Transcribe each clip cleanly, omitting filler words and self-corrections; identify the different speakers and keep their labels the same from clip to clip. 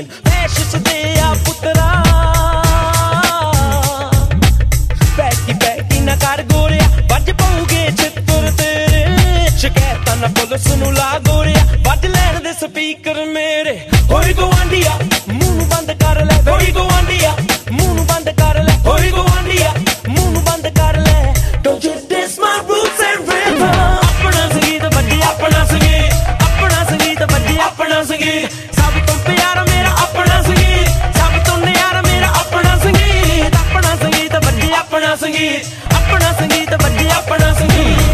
Speaker 1: ਲੀਨ ਐਸ਼ਸ ਦੇ ਆ ਪੁੱਤਰਾ ਪੈਕੀ ਨਾ ਕਰ ਗੋਰਿਆ ਵੱਜ ਪਊਗੇ ਛਿੱਤਰ ਤੇਰੇ ਸ਼ਿਕਾਇਤਾਂ ਨਾ ਪੁਲਿਸ ਨੂੰ ਲਾ ਗੋਰਿਆ ਵੱਜ ਲੈਣ ਦੇ ਸਪੀਕਰ ਮੇਰੇ ਹੋਈ ਗਵਾਂਢੀਆ ਮੂੰਹ ਨੂੰ ਬੰਦ ਕਰ ਲੈ ਹੋਈ ਗਵਾਂਢੀਆ ਮੂੰਹ ਨੂੰ ਬੰਦ ਕਰ ਲੈ ਹੋਈ ਗਵਾਂਢੀਆ ਮੂੰਹ ਨੂੰ ਬੰਦ ਕਰ ਲੈ Don't you diss my roots and rhythm ਆਪਣਾ ਸੰਗੀਤ ਵੱਜੇ ਆਪਣਾ ਸੰਗੀਤ ਆਪਣਾ ਸੰਗੀਤ ਵੱਜੇ ਆਪਣਾ ਸੰਗੀਤ ਸਭ ਤੋਂ ਪਿਆਰਾ ਮੇਰਾ ਆਪਣਾ ਸੰਗੀਤ ਸਭ ਤੋਂ ਨਿਆਰਾ ਮੇਰਾ ਆਪਣਾ ਸੰਗੀਤ ਵੱਜੇ ਆਪਣਾ ਸੰਗੀਤ ਵੱਜੇ ਆਪਣਾ ਸੰਗੀਤ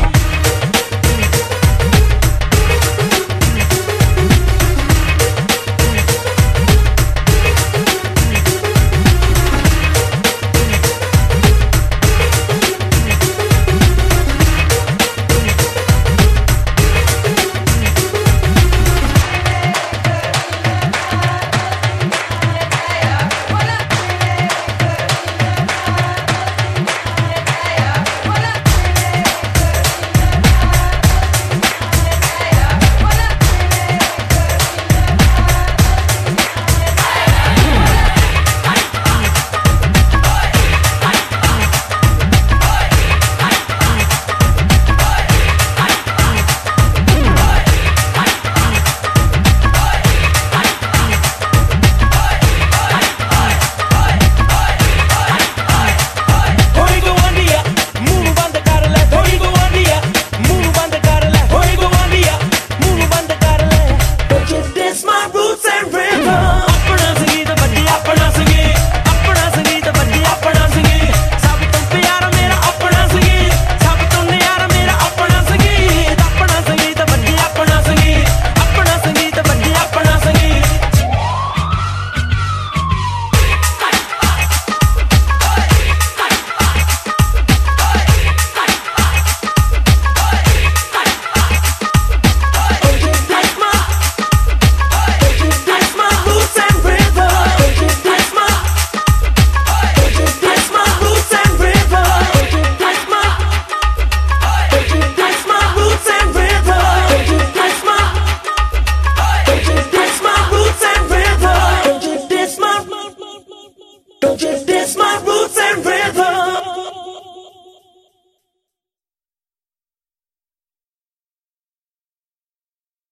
Speaker 1: Don't you